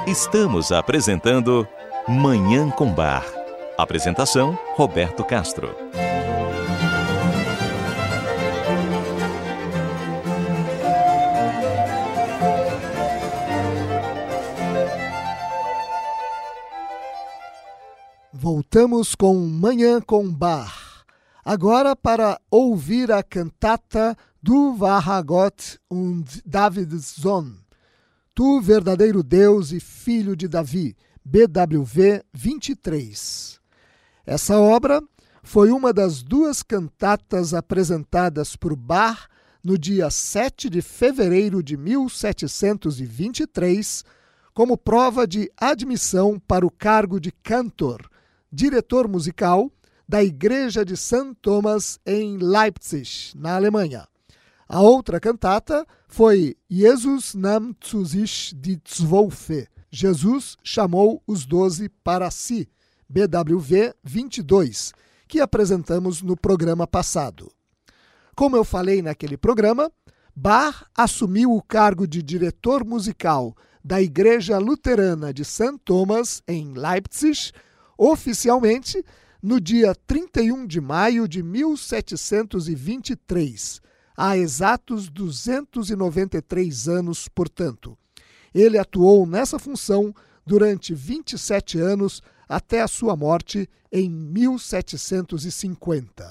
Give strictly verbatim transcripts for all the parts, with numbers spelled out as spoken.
Estamos apresentando Manhã com Bar. Apresentação, Roberto Castro. Voltamos com Manhã com Bar. Agora para ouvir a cantata Du wahrer Gott und Davids Sohn. Tu, verdadeiro Deus e filho de Davi, B W V vinte e três. Essa obra foi uma das duas cantatas apresentadas por Bach no dia sete de fevereiro de mil setecentos e vinte e três, como prova de admissão para o cargo de cantor, diretor musical da Igreja de Santo Thomas em Leipzig, na Alemanha. A outra cantata foi Jesus nahm zu sich die Zwölfe. Jesus chamou os doze para si, B W V vinte e dois, que apresentamos no programa passado. Como eu falei naquele programa, Bach assumiu o cargo de diretor musical da Igreja Luterana de Santo Thomas em Leipzig, oficialmente no dia trinta e um de maio de mil setecentos e vinte e três, há exatos duzentos e noventa e três anos, portanto. Ele atuou nessa função durante vinte e sete anos até a sua morte em mil setecentos e cinquenta.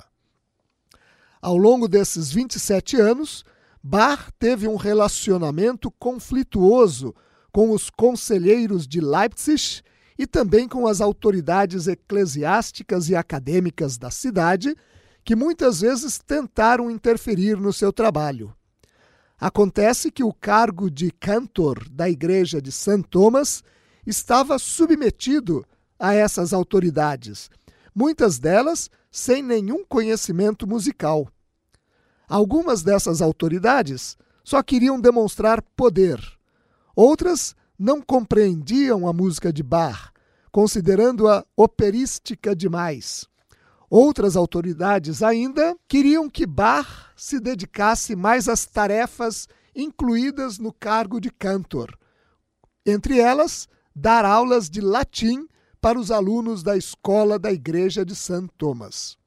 Ao longo desses vinte e sete anos, Bach teve um relacionamento conflituoso com os conselheiros de Leipzig e também com as autoridades eclesiásticas e acadêmicas da cidade, que muitas vezes tentaram interferir no seu trabalho. Acontece que o cargo de cantor da Igreja de Santo Thomas estava submetido a essas autoridades, muitas delas sem nenhum conhecimento musical. Algumas dessas autoridades só queriam demonstrar poder. Outras não compreendiam a música de Bach, considerando-a operística demais. Outras autoridades ainda queriam que Bach se dedicasse mais às tarefas incluídas no cargo de cantor. Entre elas, dar aulas de latim para os alunos da escola da Igreja de Santo Thomas.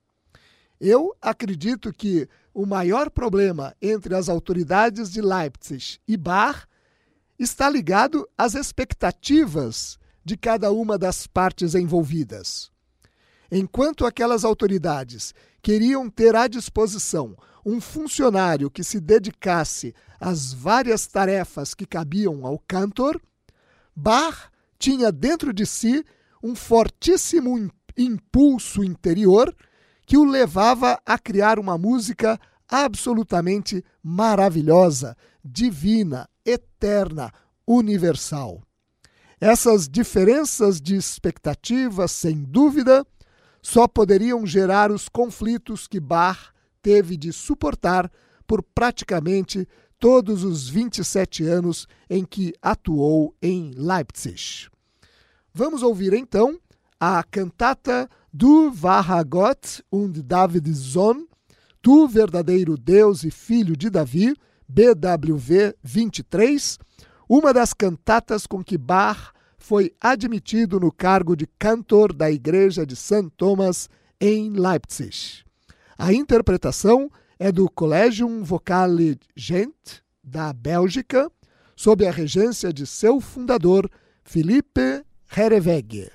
Eu acredito que o maior problema entre as autoridades de Leipzig e Bach está ligado às expectativas de cada uma das partes envolvidas. Enquanto aquelas autoridades queriam ter à disposição um funcionário que se dedicasse às várias tarefas que cabiam ao cantor, Bach tinha dentro de si um fortíssimo impulso interior que o levava a criar uma música absolutamente maravilhosa, divina, eterna, universal. Essas diferenças de expectativas, sem dúvida, só poderiam gerar os conflitos que Bach teve de suportar por praticamente todos os vinte e sete anos em que atuou em Leipzig. Vamos ouvir então a cantata Du wahrer Gott und Davids Sohn, Tu, verdadeiro Deus e filho de Davi, B W V vinte e três, uma das cantatas com que Bach foi admitido no cargo de cantor da Igreja de Santo Thomas em Leipzig. A interpretação é do Collegium Vocale Gent, da Bélgica, sob a regência de seu fundador, Philippe Herreweghe.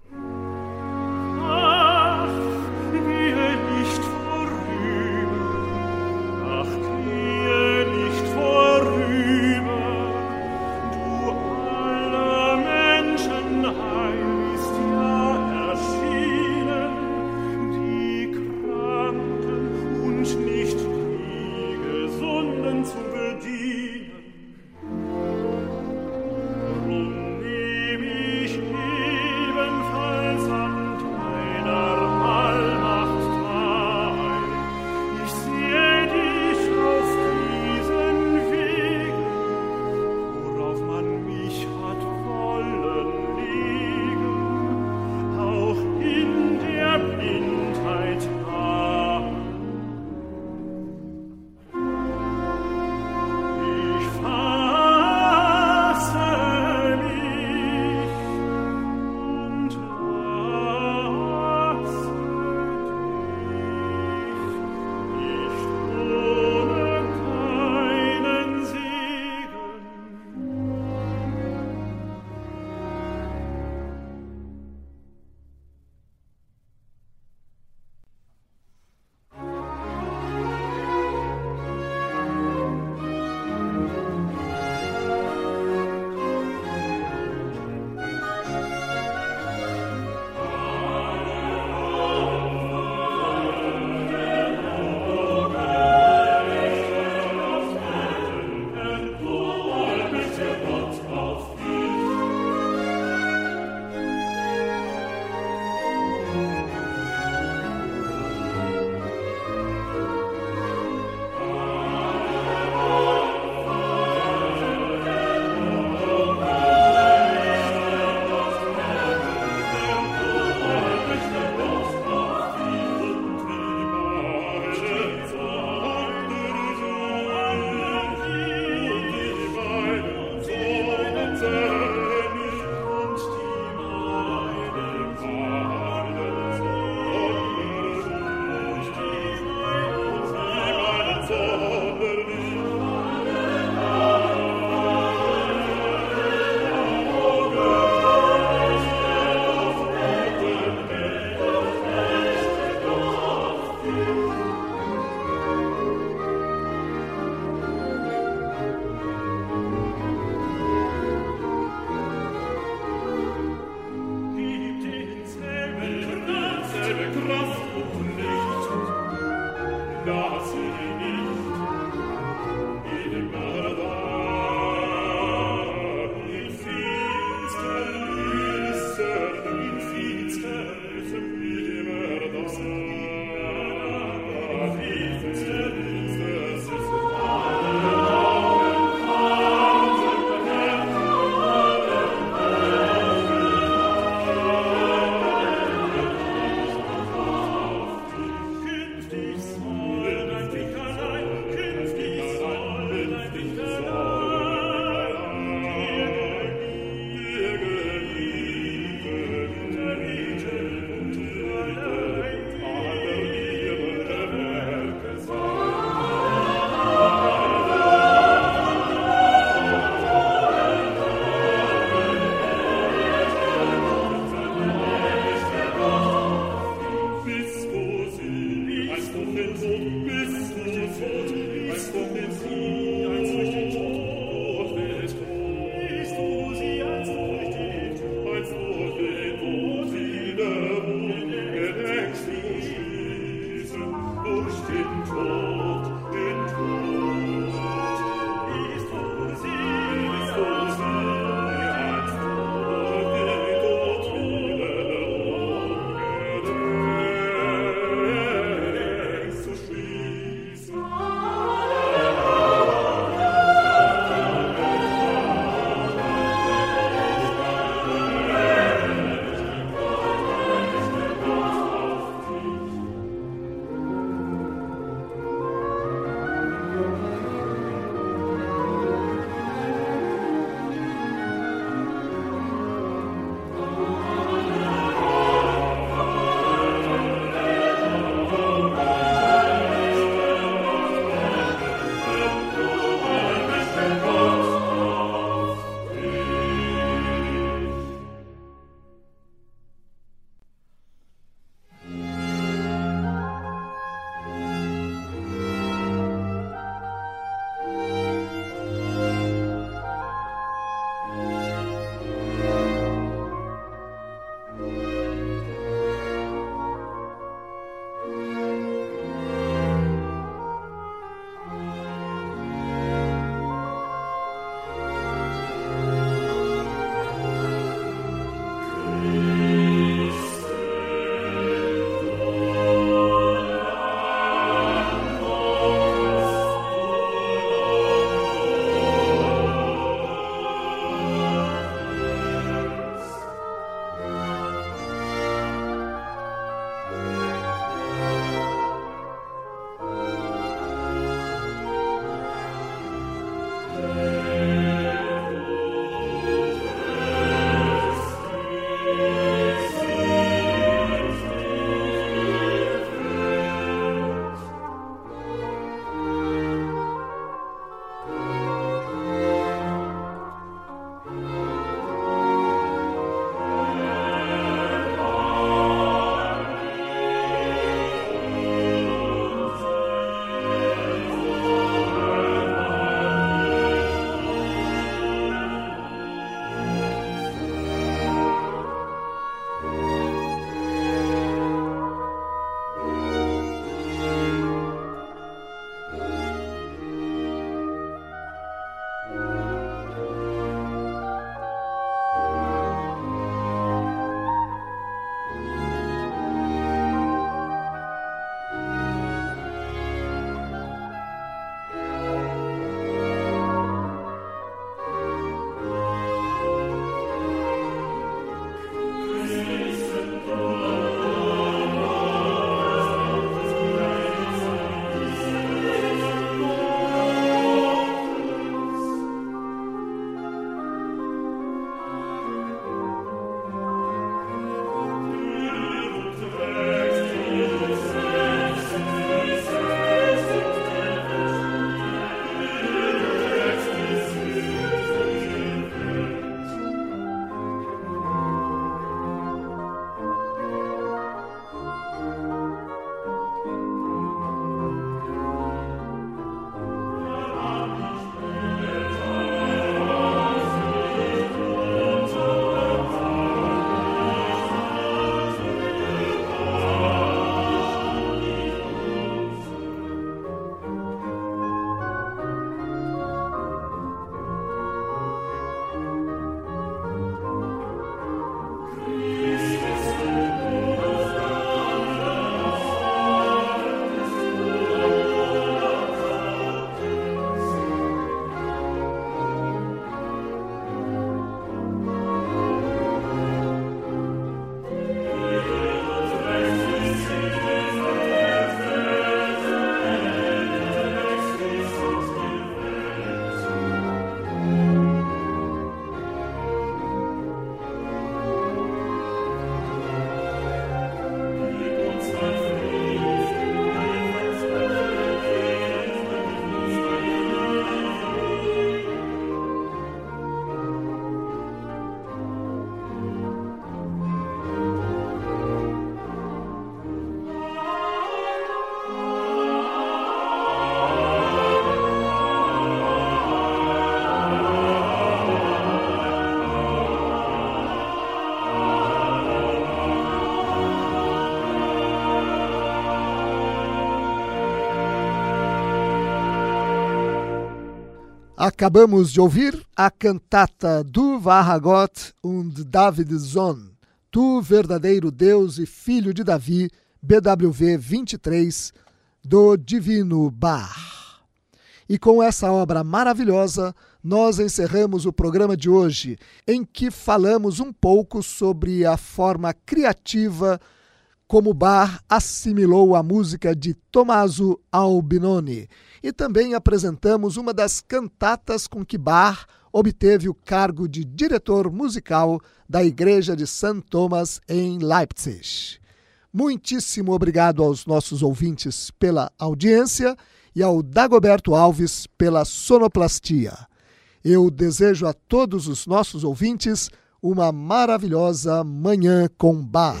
Acabamos de ouvir a cantata Du Vahagot und Davidson, Tu verdadeiro Deus e Filho de Davi, B W V vinte e três, do Divino Bach. E com essa obra maravilhosa, nós encerramos o programa de hoje, em que falamos um pouco sobre a forma criativa como Bach assimilou a música de Tommaso Albinoni, e também apresentamos uma das cantatas com que Bach obteve o cargo de diretor musical da Igreja de Santo Thomas em Leipzig. Muitíssimo obrigado aos nossos ouvintes pela audiência e ao Dagoberto Alves pela sonoplastia. Eu desejo a todos os nossos ouvintes uma maravilhosa Manhã com Bach.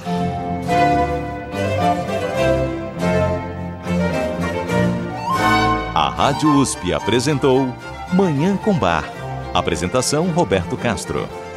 A Rádio U S P apresentou Manhã com Bach. Apresentação Roberto Castro.